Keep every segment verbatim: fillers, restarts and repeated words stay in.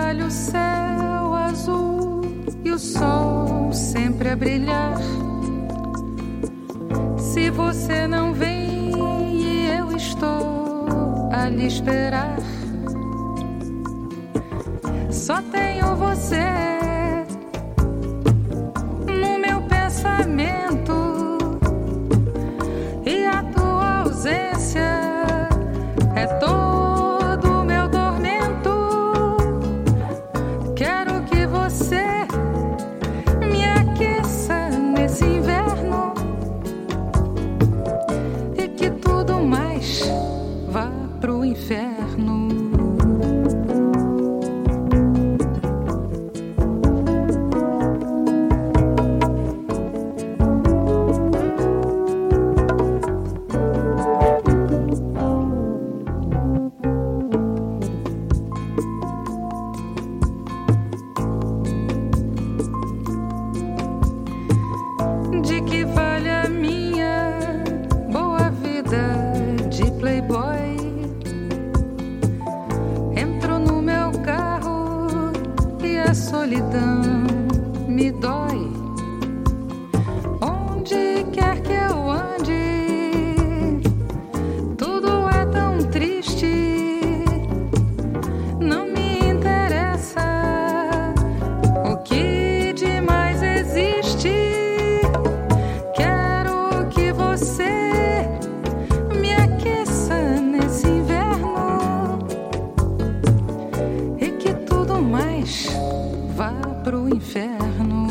olha o céu azul e o sol sempre a brilhar. Se você não vem e eu estou a lhe esperar, só tenho você no meu pensamento, e a tua ausência é todo o meu tormento. Quero que você me aqueça nesse inverno e que tudo mais vá pro inferno. De que vale a minha boa vida de playboy? Entro no meu carro e a solidão me dói. Onde quer que eu ande, tudo é tão triste. Não me interessa o que de mais existe. Quero que você me aqueça nesse inverno e que tudo mais vá pro inferno.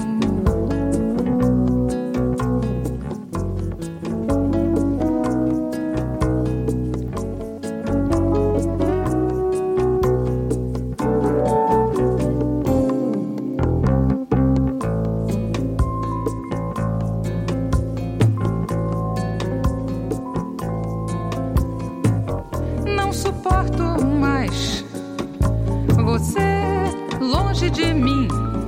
Não suporto mais você longe de mim.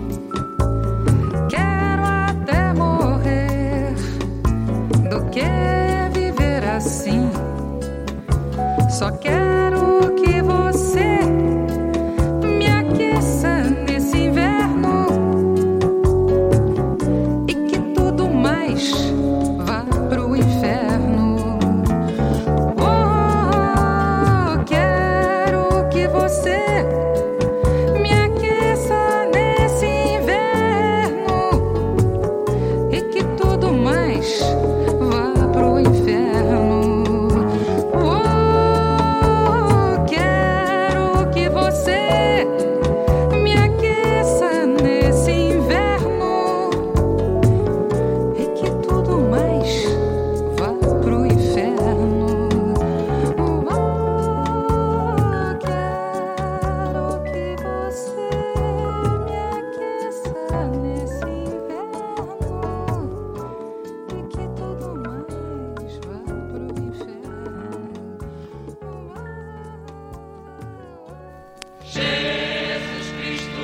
Quero até morrer do que viver assim. Só quero que você me aqueça nesse inverno e que tudo mais vá pro inferno. Oh, quero que você me aqueça nesse inverno e que tudo mais vá pro inferno. Oh, quero que você me aqueça nesse inverno e que tudo mais vá pro inferno. Oh, quero que você me aqueça nesse inverno e que tudo mais vá pro inferno. Jesus Cristo,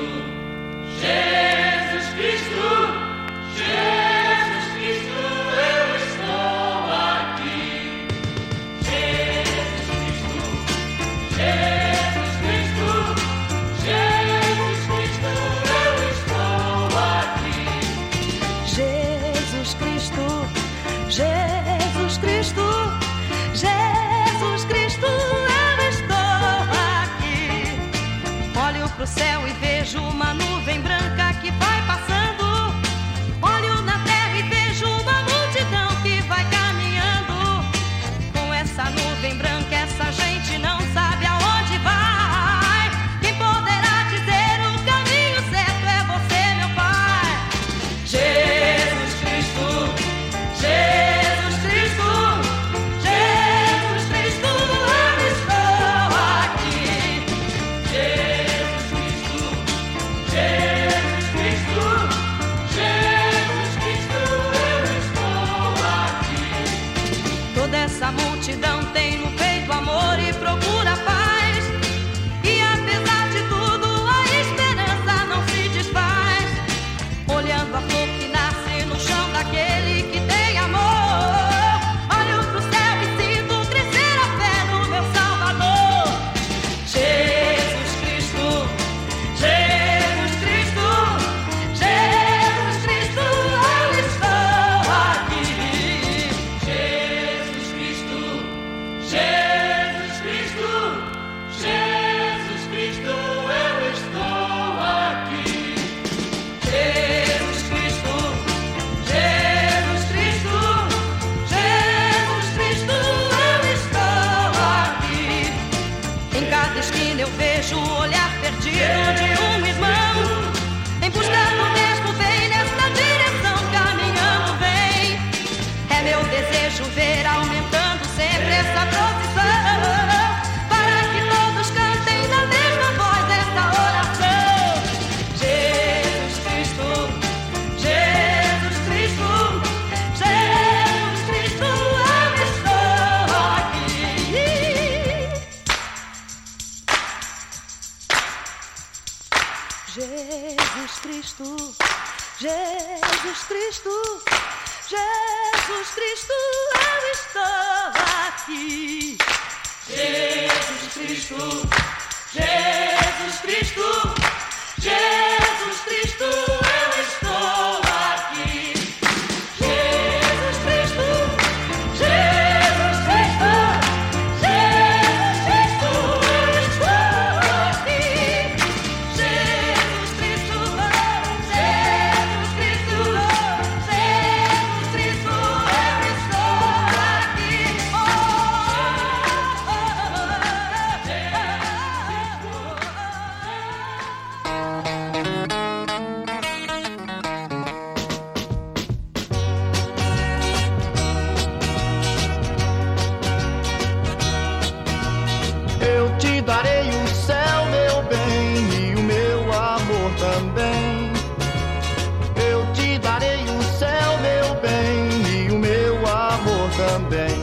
Jesus Cristo, Jesus Cristo, eu estou aqui. Jesus Cristo, Jesus Cristo, Jesus Cristo, eu estou aqui. Jesus Cristo, Jesus Cristo, Jesus Cristo, eu estou aqui. Olho pro céu e vejo uma nuvem branca que vai passando. Olho na terra e vejo uma multidão que vai caminhando. Com essa nuvem branca, essa gente não sabe aonde vai. Quem poderá dizer o caminho certo é você, meu Pai. Jesus Cristo, Jesus Cristo, Jesus Cristo, eu estou aqui. Jesus Cristo, Jesus Cristo, Jesus Cristo, eu estou aqui. Toda essa multidão tem no peito amor e procura paz. E apesar de tudo, a esperança não se desfaz. Olhando a flor que nasce no chão daquele que tem amor. Olho pro céu e sinto crescer a fé no meu Salvador. Jesus Cristo, Jesus Jesus Cristo, Jesus Cristo, Jesus Cristo, eu estou aqui. Jesus Cristo, Jesus Cristo, Jesus Cristo, eu estou aqui. Jesus Cristo, Jesus Cristo, Jesus Cristo, eu estou aqui. Jesus Cristo, Jesus Cristo, Jesus Cristo, eu estou aqui. Oh, Eu te darei o céu, meu bem, e o meu amor também. Eu te darei o céu, meu bem, e o meu amor também.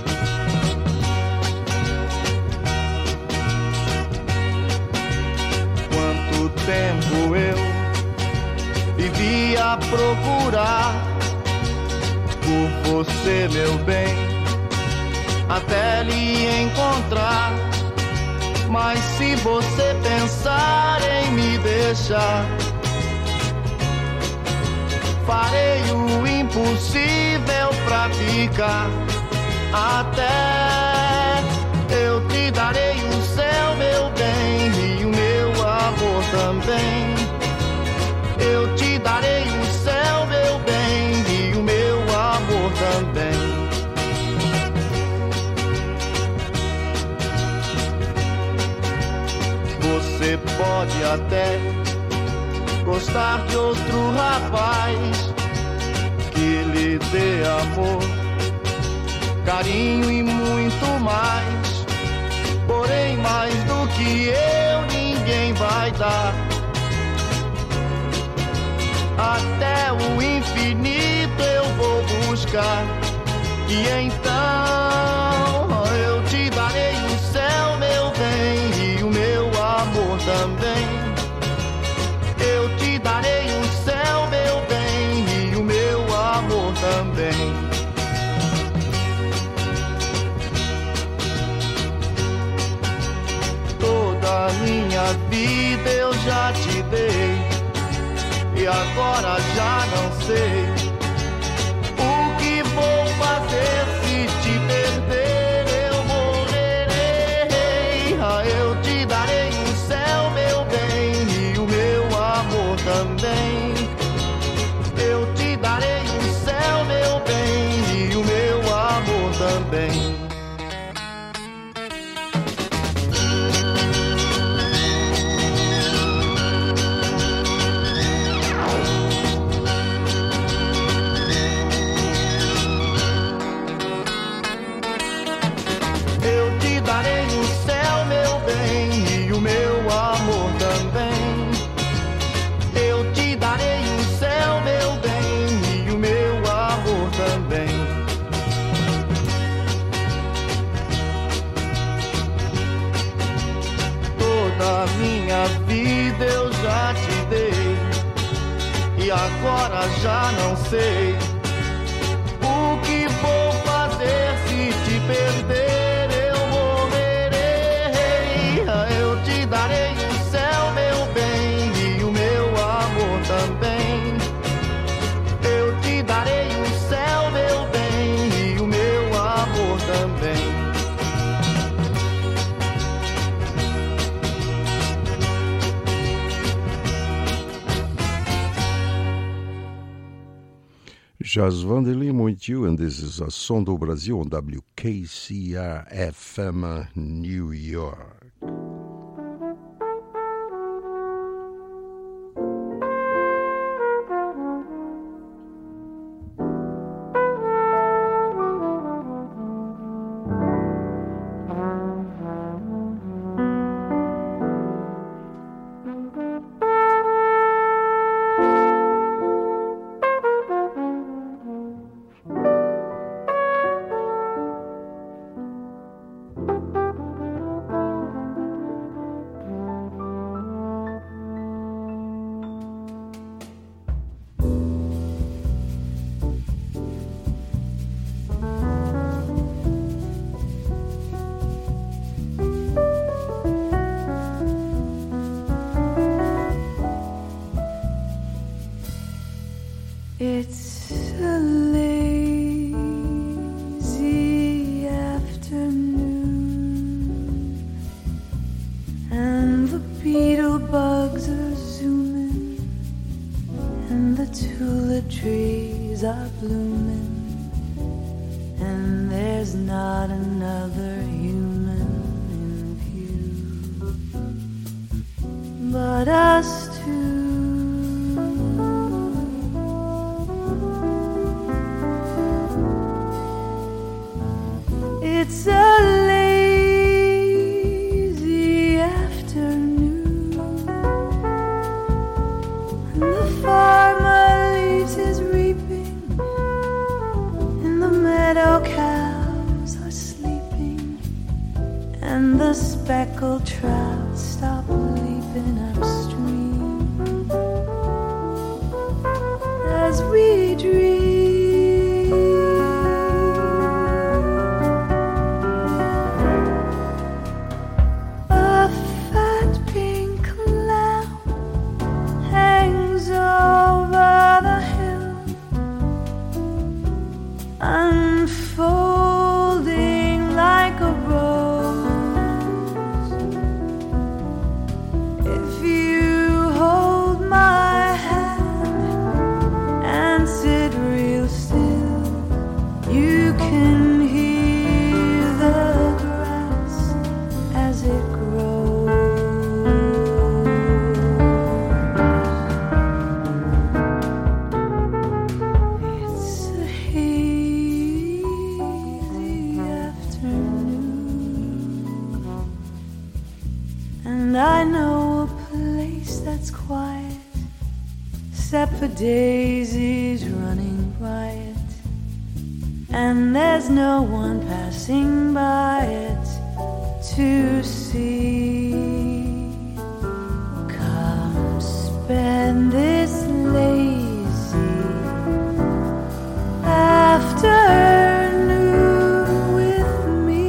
Quanto tempo eu vivi a procurar por você, meu bem, até lhe encontrar. Mas se você pensar em me deixar, farei o impossível pra ficar. Até eu te darei o céu, meu bem, e o meu amor também. Eu te darei o céu, meu bem, e o meu amor também. Você pode até gostar de outro rapaz que lhe dê amor, carinho e muito mais. Porém, mais do que eu, ninguém vai dar. Até o infinito eu vou buscar. E então eu te darei o céu, meu bem, e o meu amor também. Eu te darei o céu, meu bem, e o meu amor também. Toda a minha vida eu já te dei, e agora já não sei o que vou fazer se te perder. Eu morrerei. Ah, eu te darei o céu, meu bem, e o meu amor também. Eu te darei o céu, meu bem, e o meu amor também. Vida eu já te dei, e agora já não sei o que vou fazer se te perder. Eu morrerei. Eu te darei o céu, meu bem, e o meu amor também. Eu te darei o céu, meu bem, e o meu amor também. Jas Vanderlei with you, and this is a Som do Brasil on W K C R F M New York. It's a lazy afternoon, and the beetle bugs are zooming, and the tulip trees are blooming, and there's not another human in view but us two. It's a lazy afternoon, and the farmer leaves his reaping, and the meadow cows are sleeping, and the speckled trout stop leaping upstream as we dream. Unfolding like a rose. If you hold my hand and sit real still, you can hear the grass as it grows. It's a and I know a place that's quiet, except for daisies running riot, and there's no one passing by it to see. Come spend this lazy afternoon with me.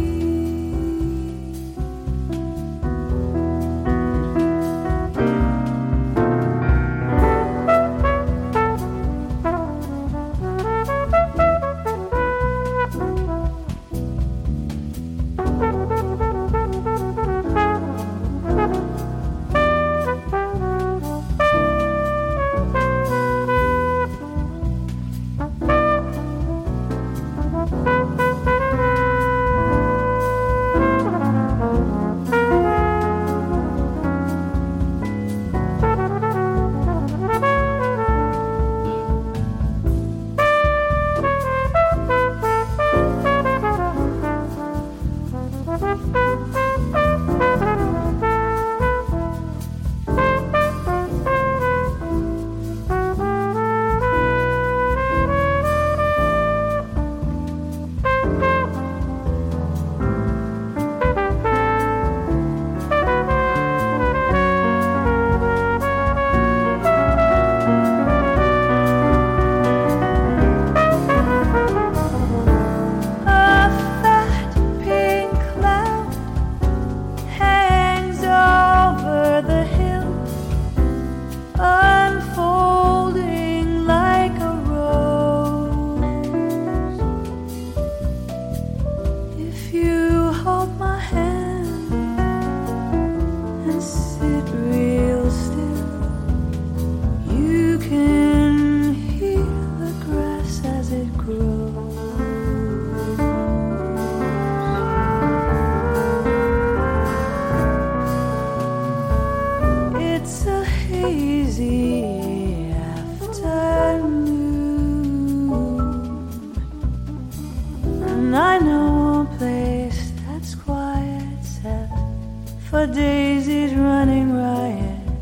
For daisies running riot,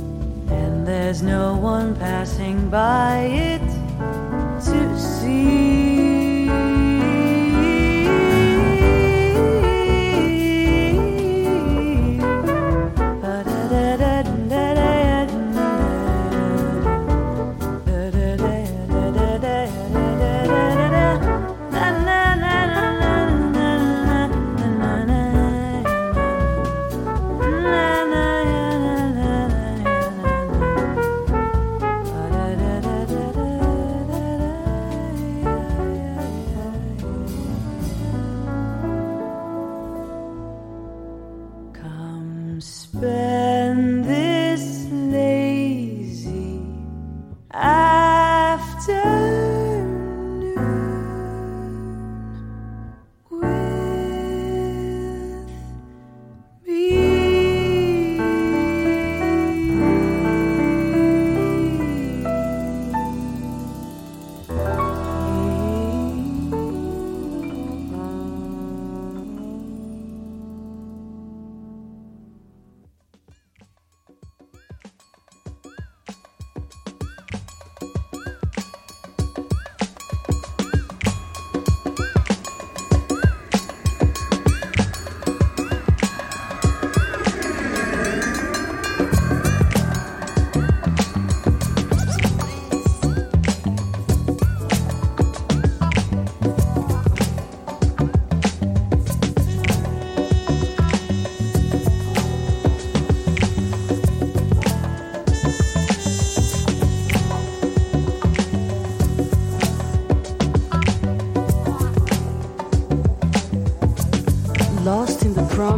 and there's no one passing by it to see. Da da da da da.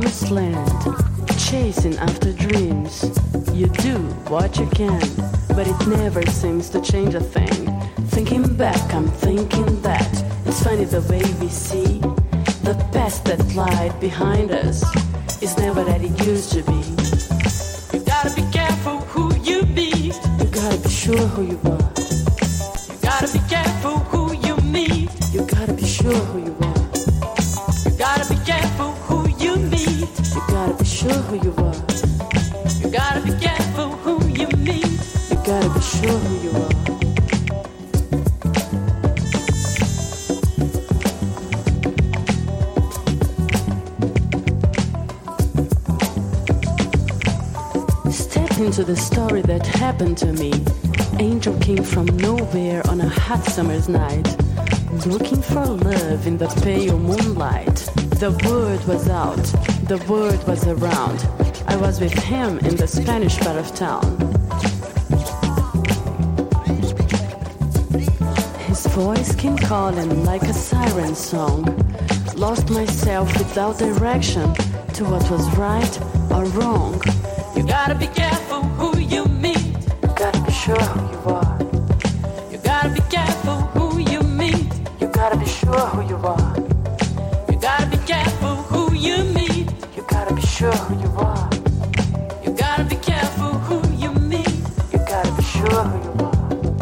promised land, chasing after dreams. You do what you can, but it never seems to change a thing. Thinking back, I'm thinking that it's funny the way we see the past that lied behind us is never that it used to be. You gotta be careful who you meet. You gotta be sure who you are. You gotta be careful who you meet. You gotta be sure who you are. You gotta be careful who you meet. You gotta be sure who you are. You gotta be careful who you meet. You gotta be sure who you are. Into the story that happened to me. Angel came from nowhere on a hot summer's night, looking for love in the pale moonlight. The word was out, the word was around. I was with him in the Spanish part of town. His voice came calling like a siren song. Lost myself without direction to what was right or wrong. You gotta be careful who you meet. You gotta be sure who you are. You gotta be careful who you meet. You gotta be sure who you are. You gotta be careful who you meet. You gotta be sure who you are. You gotta be careful who you meet. You gotta be sure who you are.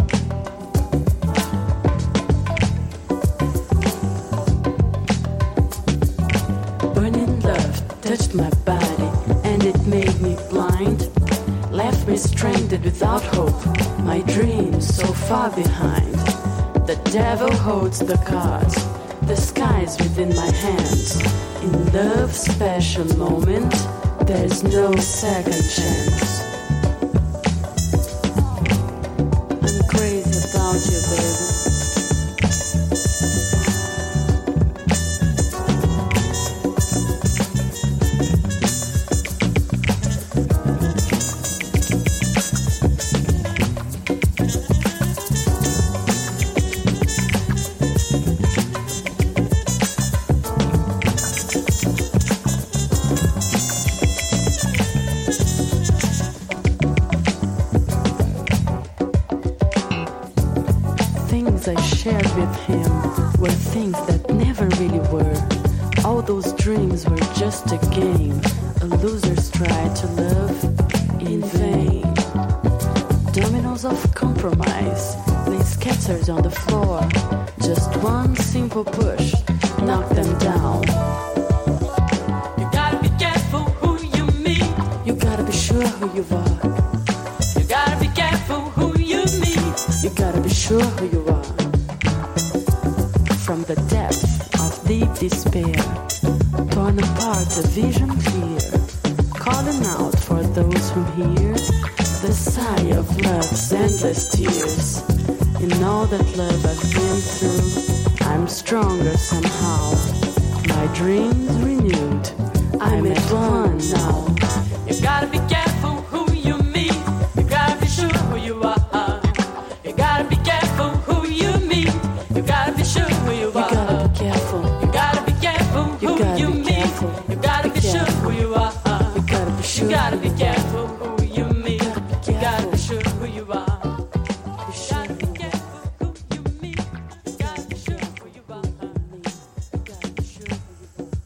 Burning love touched my body and it made me blind. Left me stranded without hope, my dreams so far behind. The devil holds the cards, the sky's within my hands. In love's special moment, there's no second chance. I'm crazy about you, baby. I shared with him were things that never really were. All those dreams were just a game, a loser's try to love in vain. Dominoes of compromise lay scattered on the floor. Just one simple push knocked them down. You gotta be careful who you meet. You gotta be sure who you are. You gotta be careful who you meet. You gotta be sure who you are. From the depth of deep despair, torn apart, a vision clear, calling out for those who hear the sigh of love's endless tears. In all that love I've been through, I'm stronger somehow. My dreams renewed, I'm at one now. You gotta be careful who you meet. You gotta be sure who you are. You gotta be careful who you meet. You gotta be sure who you are. You gotta be careful. You gotta be careful who you meet. You gotta be sure who you are. You gotta be sure. You gotta be careful who you meet. You gotta be sure who you are. You gotta be careful who you meet. You gotta be sure who you are. You gotta be sure who you are.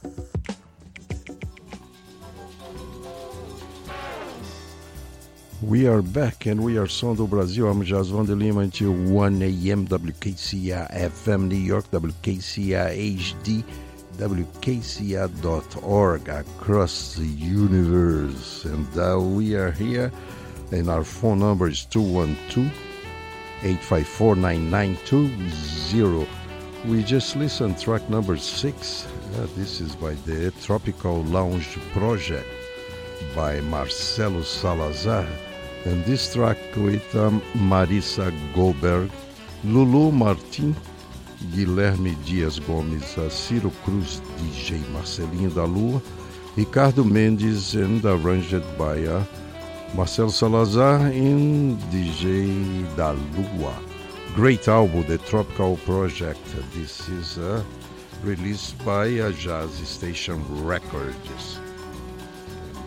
We are back and we are Som do Brasil. I'm Jasvan de Lima until one a.m. W K C R F M New York, W K C R H D, W K C R dot org across the universe. And uh, we are here and our phone number is two one two, eight five four, nine nine two zero. We just listened track number six. Uh, this is by the Tropical Lounge Project by Marcelo Salazar. And this track with um, Marissa Goldberg, Lulu Martin, Guilherme Dias Gomes, uh, Ciro Cruz, D J Marcelinho da Lua, Ricardo Mendes, and arranged by uh, Marcelo Salazar and D J da Lua. Great album, the Tropical Project. This is uh, released by uh, Jazz Station Records.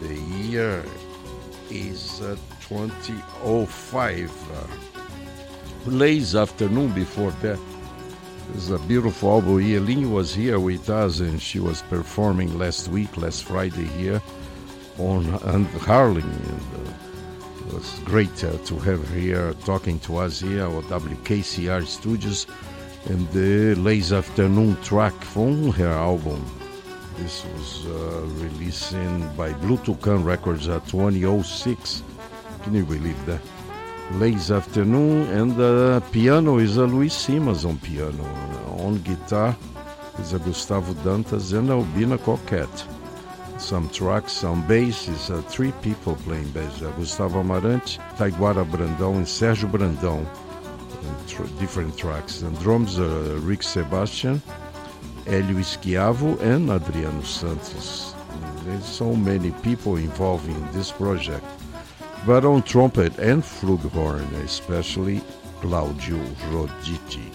The year is uh, twenty oh five. Uh, Lays Afternoon before that. It's a beautiful album. Eileen was here with us and she was performing last week, last Friday here on, on Harlem. And, uh, it was great uh, to have her here talking to us here at W K C R Studios. And the Lays Afternoon track from her album. This was uh, released in, by Blue Toucan Records at twenty oh six. Can you believe that? Lays Afternoon, and the uh, piano is a Luis Simas on piano. On guitar is a Gustavo Dantas and Albina Coquette. Some tracks, some bass is uh, three people playing bass. Uh, Gustavo Amarante, Taiguara Brandão, and Sérgio Brandão. And tr- different tracks. And drums, uh, Rick Sebastian, Hélio Esquiavo, and Adriano Santos. And there's so many people involved in this project. But on trumpet and flugelhorn, especially Claudio Roditi.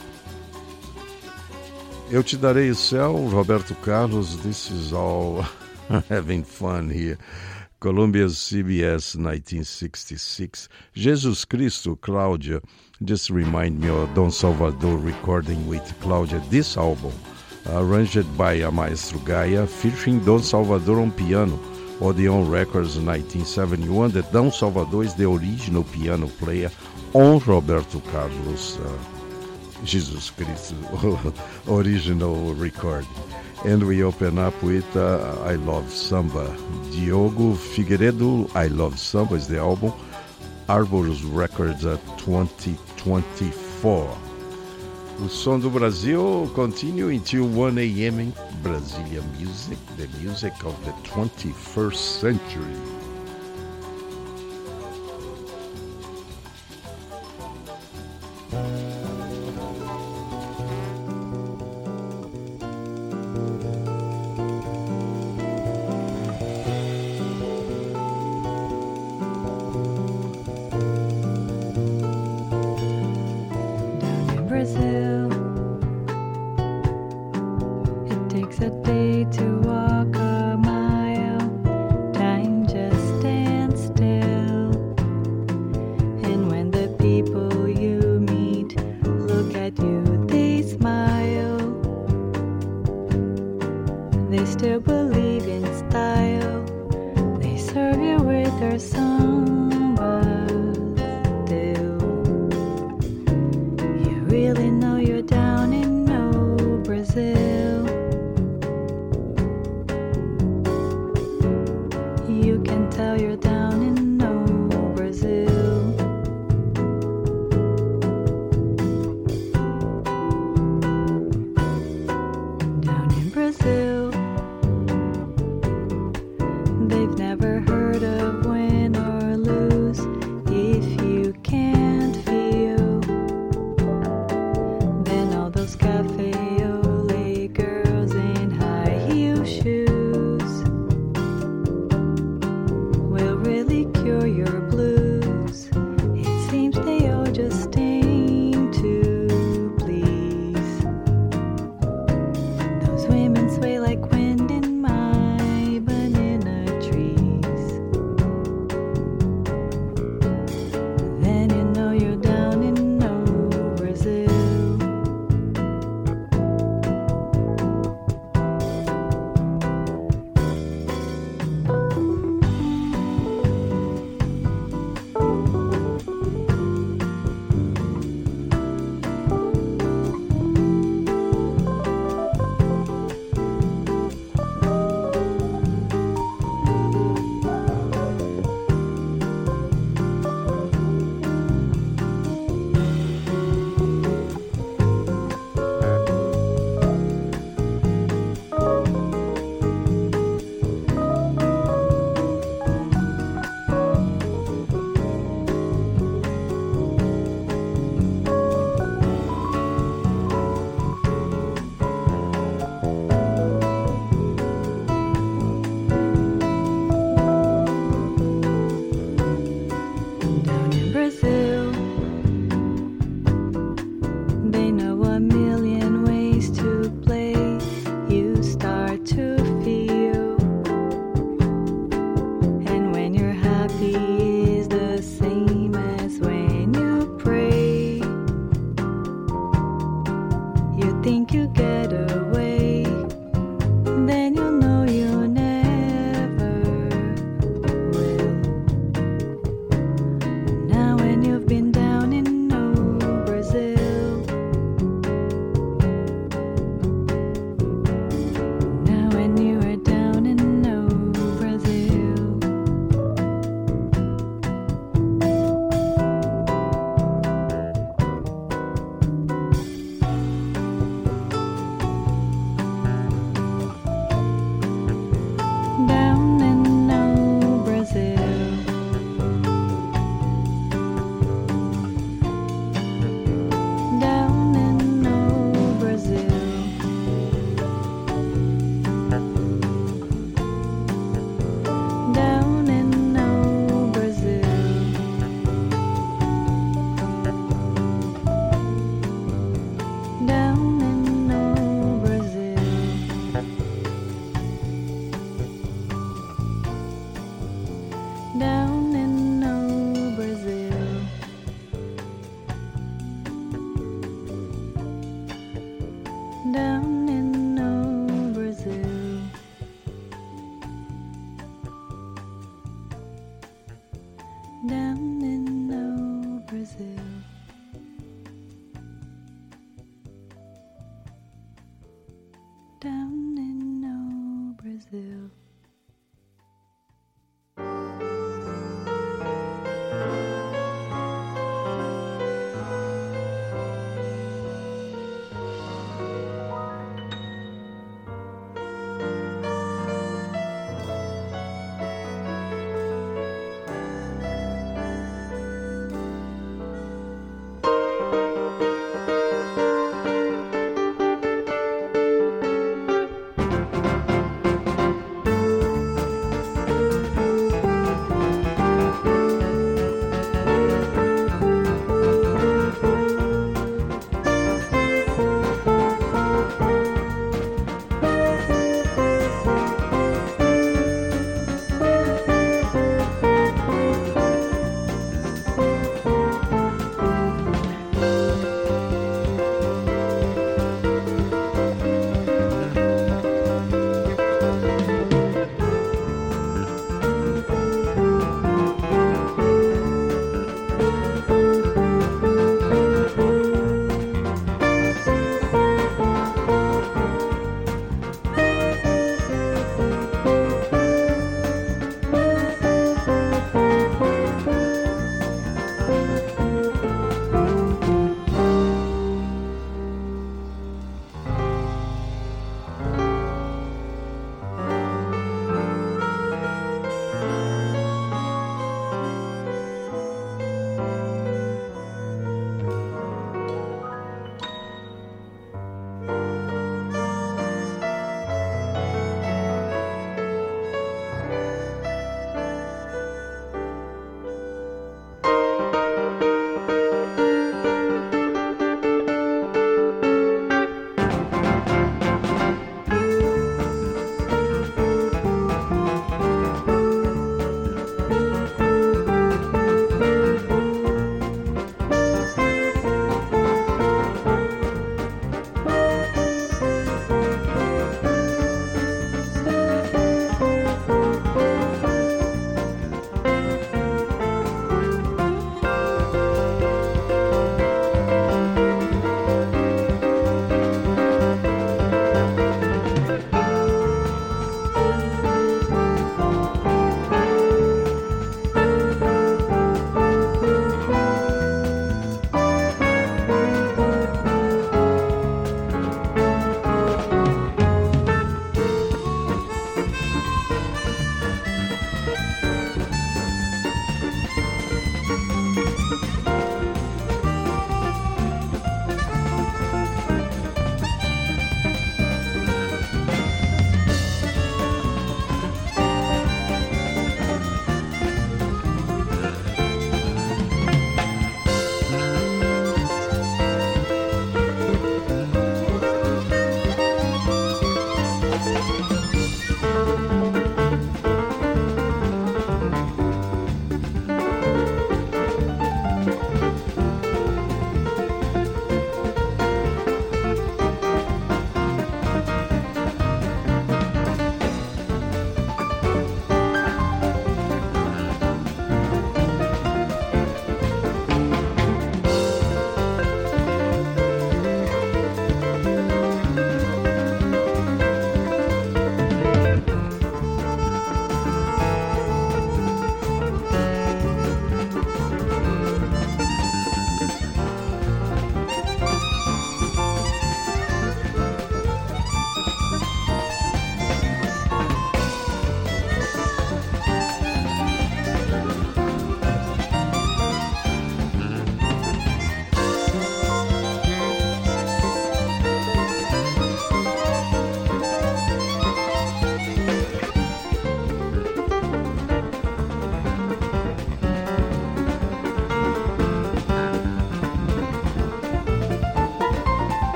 Eu Te Darei o Céu, Roberto Carlos. This is all having fun here. Colombia's C B S, nineteen sixty-six. Jesus Cristo, Claudia. Just remind me of Don Salvador recording with Claudia this album, arranged by a Maestro Gaia, featuring Don Salvador on piano. Odeon Records, nineteen seventy-one, that Don Salvador is the original piano player on Roberto Carlos' uh, Jesus Christ original record. And we open up with uh, I Love Samba. Diogo Figueiredo, I Love Samba is the album. Arbor's Records at twenty twenty-four. O Som do Brasil continue until one a.m. in Brazilian music, the music of the twenty-first century.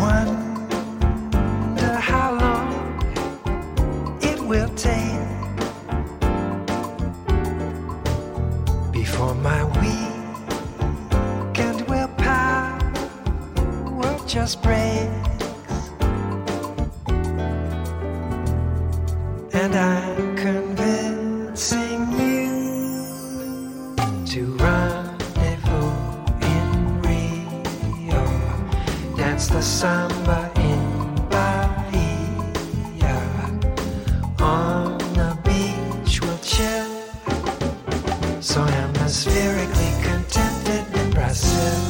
wonder how long it will take before my weakened willpower just breaks, and I'm convincing you to rendezvous in Rio, dance the samba in Bahia, on the beach we'll chill, so hemispherically contented in Brazil.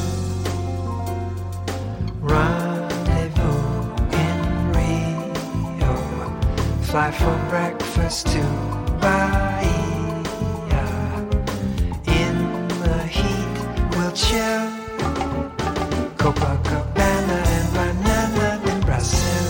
Rendezvous in Rio, fly for breakfast to Bahia, in the heat we'll chill, Copacabana and banana in Brazil.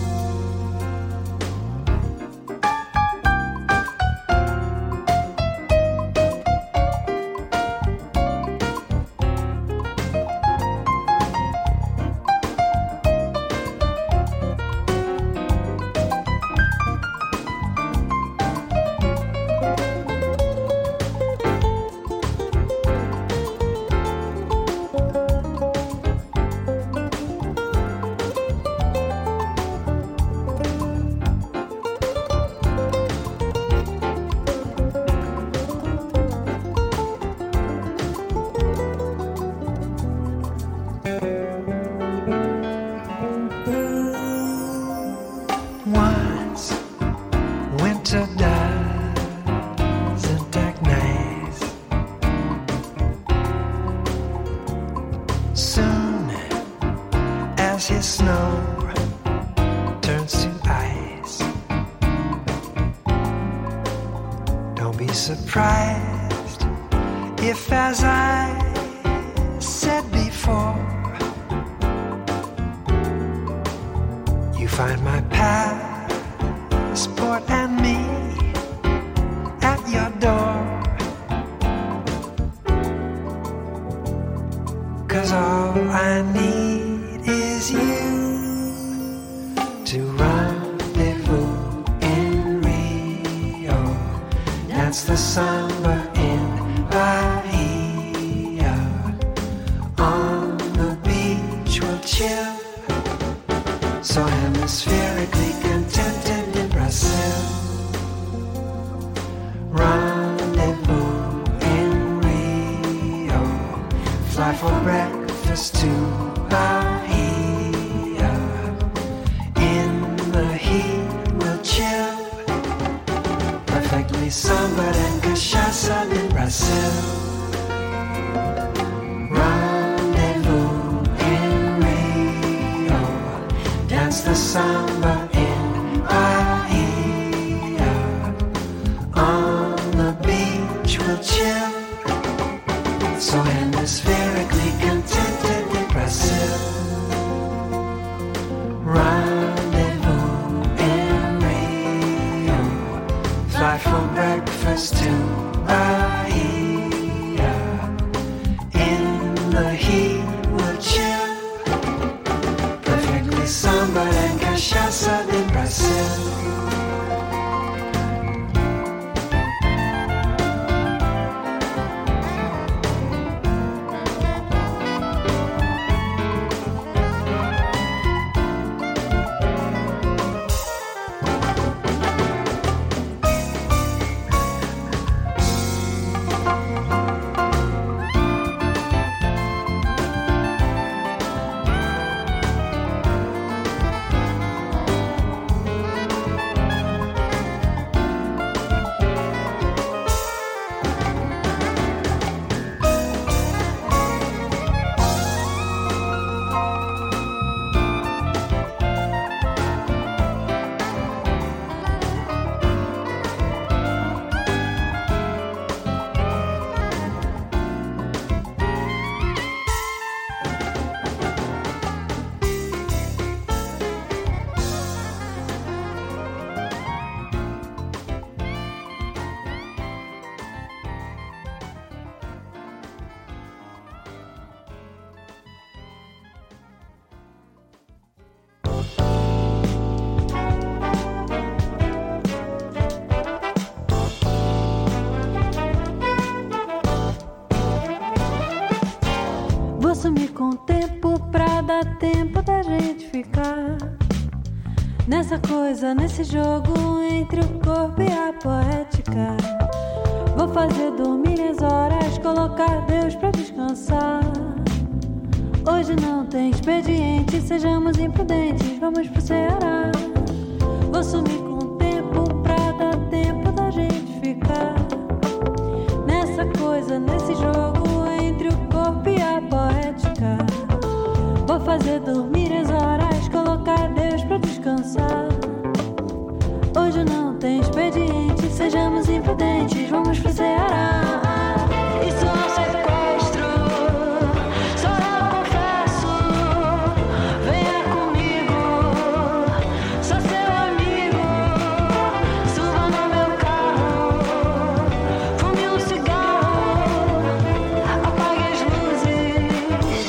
Once winter doesn't act nice, soon as his snow turns to ice, don't be surprised if, as I said before, you find my passport and me at your door. 'Cause all I need is you to rendezvous in Rio, dance the samba in Bahia, on the beach we'll chill, so hemispherically contented in Brazil. Rendezvous in Rio, fly for breakfast to Bahia, in the heat we'll chill, perfectly samba and cachaça in Brazil. Rendezvous in Rio, dance the samba in Bahia, on the beach we'll chill, so hemispherically contented in Brazil. Rendezvous in Rio, fly for breakfast to Bahia, in the heat we'll chill, perfectly samba and cachaça in Brazil. sumir com o tempo pra dar tempo da gente ficar nessa coisa, nesse jogo entre o corpo e a poética. Vou fazer dormir as horas, colocar Deus pra descansar. Hoje não tem expediente, sejamos imprudentes, vamos pro Ceará. Vou sumir com o tempo pra dar tempo da gente ficar nessa coisa, nesse jogo entre o corpo e a poética. Vou fazer dormir as horas, colocar Deus pra descansar. Hoje não tem expediente, sejamos imprudentes, vamos pro Ceará. Isso é um sequestro, só eu confesso. Venha comigo, sou seu amigo. Suba no meu carro, fume um cigarro, apague as luzes.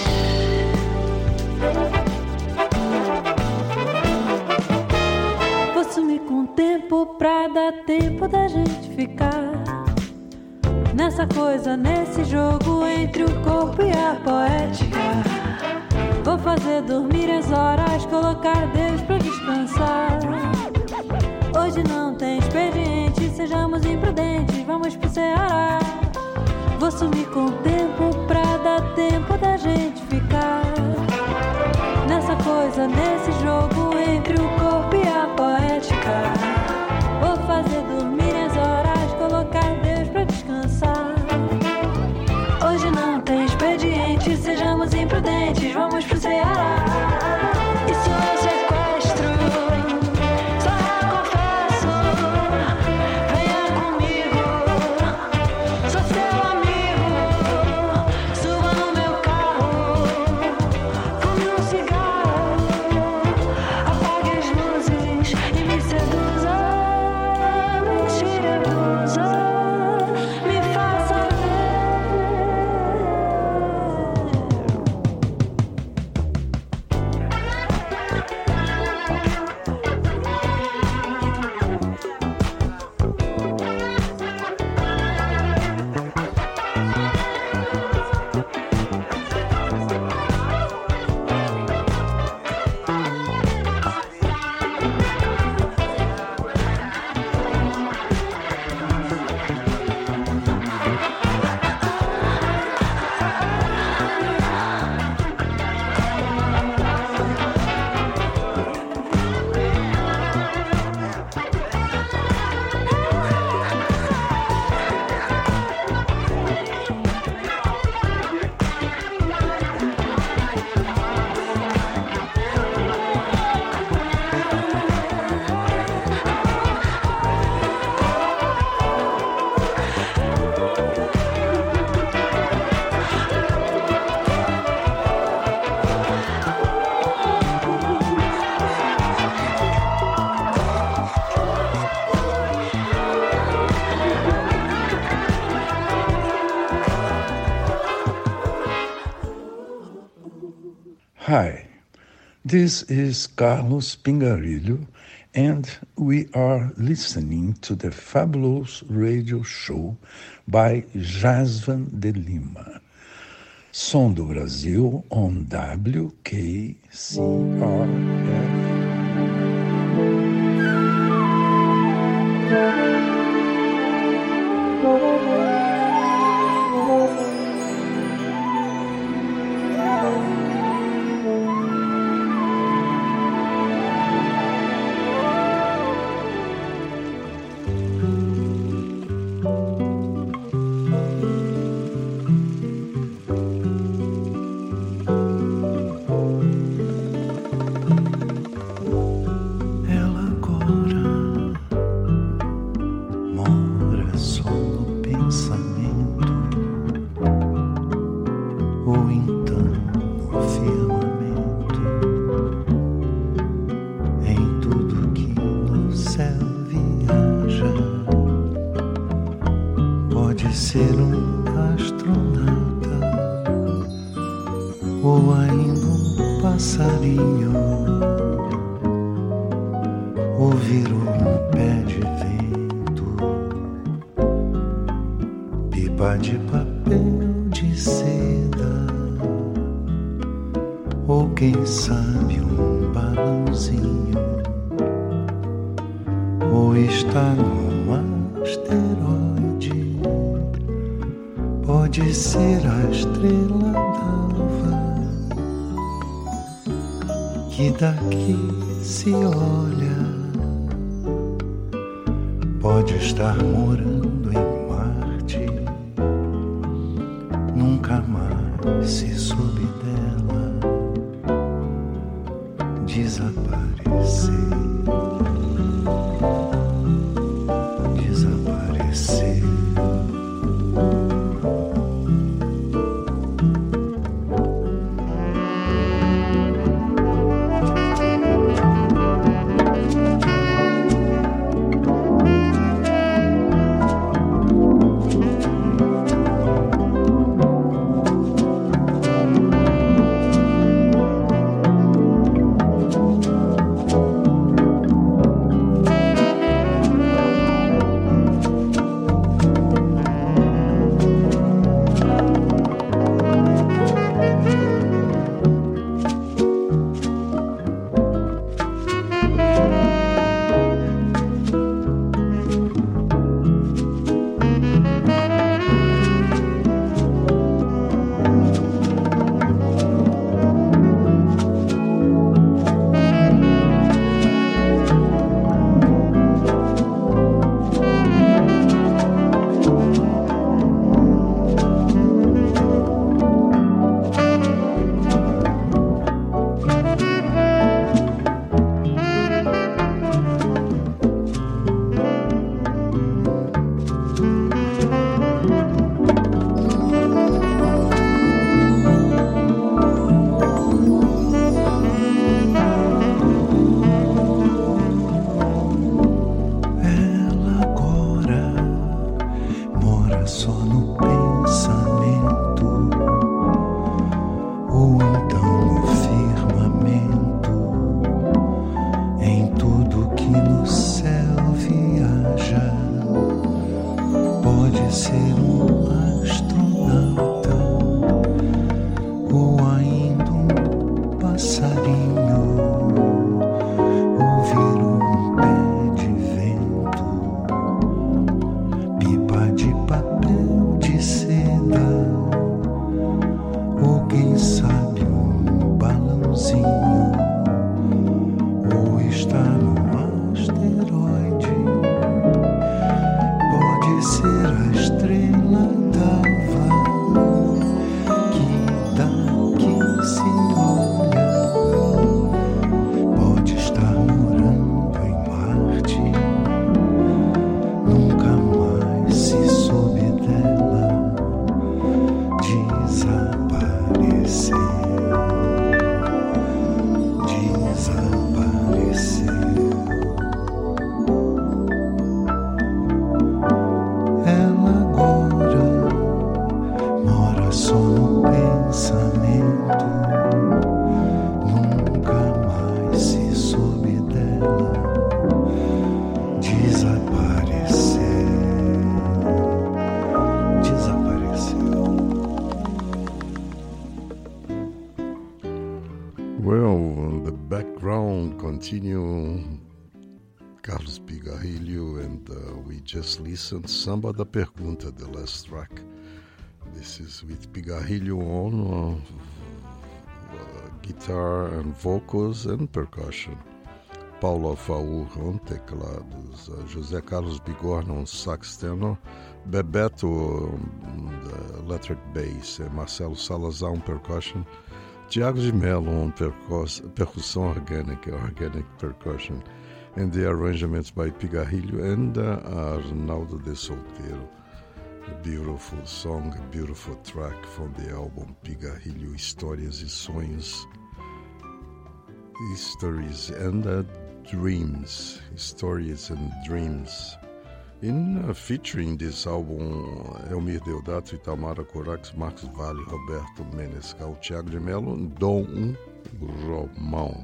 Vou sumir com o tempo pra dar tempo da gente ficar nessa coisa, nesse jogo entre o corpo e a poética. Vou fazer dormir as horas, colocar Deus pra descansar. Hoje não tem expediente, sejamos imprudentes, vamos pro Ceará. Vou sumir com o tempo pra dar tempo da gente ficar nessa coisa, nesse jogo entre o corpo e a poética. Vou fazer dormir as horas, colocar Deus pra descansar. Hoje não tem expediente, sejamos imprudentes, vamos pro Ceará. Isso é um sequestro, só eu confesso. Venha comigo, sou seu amigo. Suba no meu carro, fume um cigarro, apague as luzes e me seduza. Me tire a blusa, me faça ver. Hi, this is Carlos Pingarilho, and we are listening to the fabulous radio show by Jasvan de Lima. Som do Brasil on W K C R F. Pipa de papel de seda quem sabe um balãozinho, ou está num asteroide, pode ser a estrela d'alva que daqui se olha, pode estar morando em Marte, nunca mais se soube dela desaparecer, desaparecer. Continue Carlos Pigarrilho, and uh, we just listened Samba da Pergunta, the last track. This is with Pigarrilho on uh, uh, guitar and vocals and percussion, Paulo Faur on teclados, uh, José Carlos Bigorna on sax tenor, Bebeto on the electric bass, and Marcelo Salazar on percussion, Tiago de Mello on percuss- percussão orgânica, organic percussion, and the arrangements by Pigarrilho and uh, Arnaldo de Solteiro. A beautiful song, a beautiful track from the album Pigarrilho, Histórias e Sonhos, Histories and uh, Dreams, Stories and Dreams. In uh, featuring this album, Elmir Deodato, Itamara Corax, Marcos Vale, Roberto Menescal, Tiago de Mello, Dom Romão.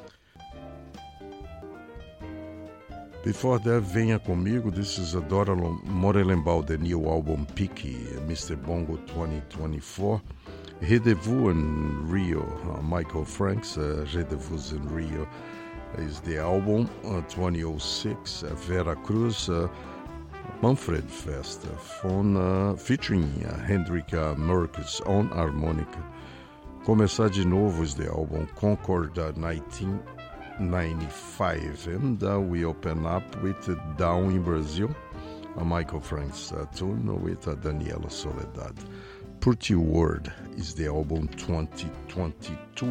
Before that, Venha Comigo, this is Dora Morelenbaum, the new album Pique, Mister Bongo twenty twenty-four. Rendezvous in Rio, uh, Michael Franks, uh, Rendezvous in Rio is the album, uh, twenty oh six, uh, Vera Cruz, uh, Manfred Fest, uh, phone, uh, featuring uh, Hendrika Merckx on harmonica. Começar de Novo is the album, Concord uh, nineteen ninety-five, and uh, we open up with uh, Down in Brazil, a Michael Franks uh, tune with uh, Daniela Soledad. Pretty Word is the album, twenty twenty-two.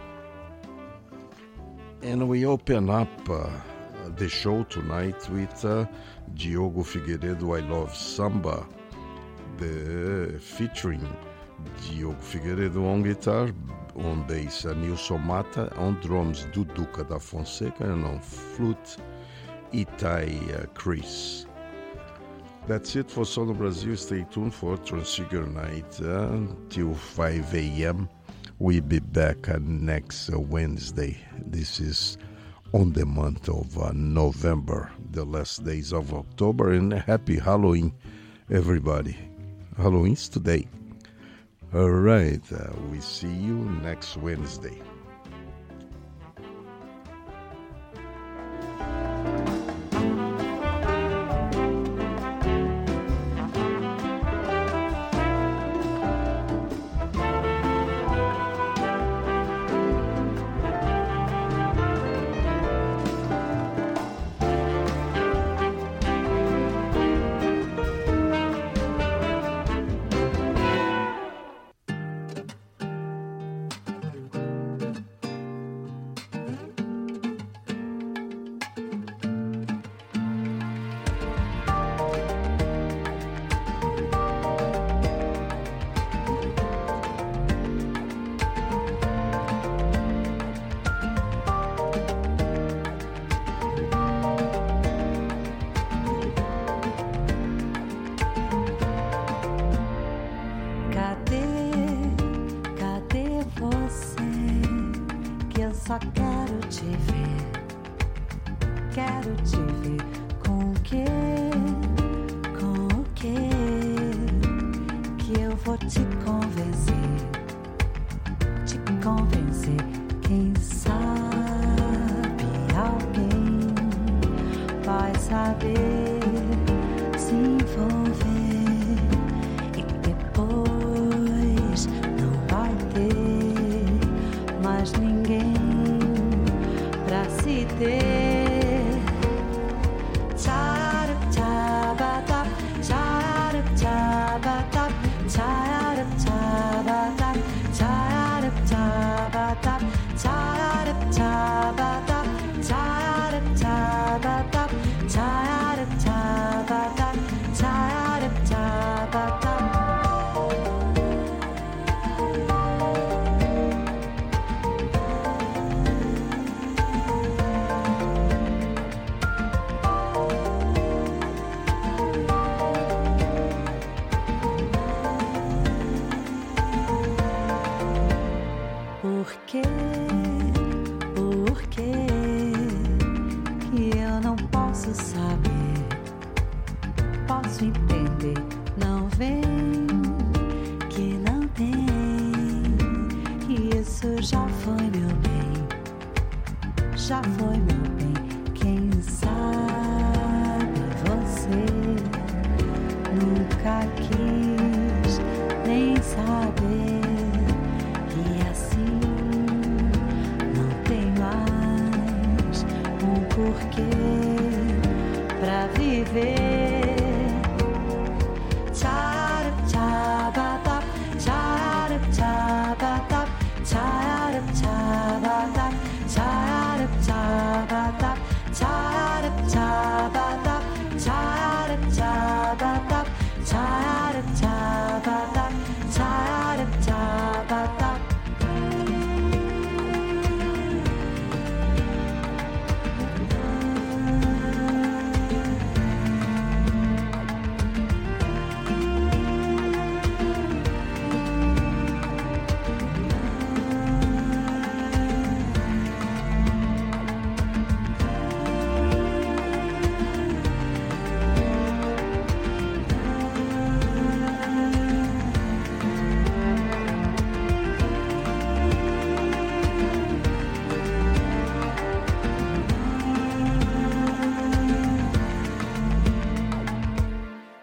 And we open up uh, the show tonight with uh, Diogo Figueiredo, I Love Samba, the featuring Diogo Figueiredo on guitar, on bass uh, Nilson Mata, on drums Duduca da Fonseca, and on flute Itai uh, Chris. That's it for Som do Brasil. Stay tuned for Transfigure Night uh, until five a.m. We'll be back uh, next uh, Wednesday. This is on the month of uh, November, the last days of October, and happy Halloween, everybody. Halloween's today. All right, uh, we see you next Wednesday. Só quero te ver, quero te ver com o quê, com o quê, que eu vou te convencer, te convencer. Quem sabe alguém vai saber se envolver e depois não vai ter mais ninguém pra se ter. Tired of tabata, tired of tabata, tired of tabata, tired of tabata, tired of tabata, tired of tabata, tired of tabata, tired of tabata. Por quê? Por quê que eu não posso saber? Posso entender, não vem, que não tem, que isso já foi meu bem, já foi meu bem. Quem sabe você nunca quis nem saber. Porquê pra viver? Tired of tabata, tired of tabata, tired of tabata, tired of tabata.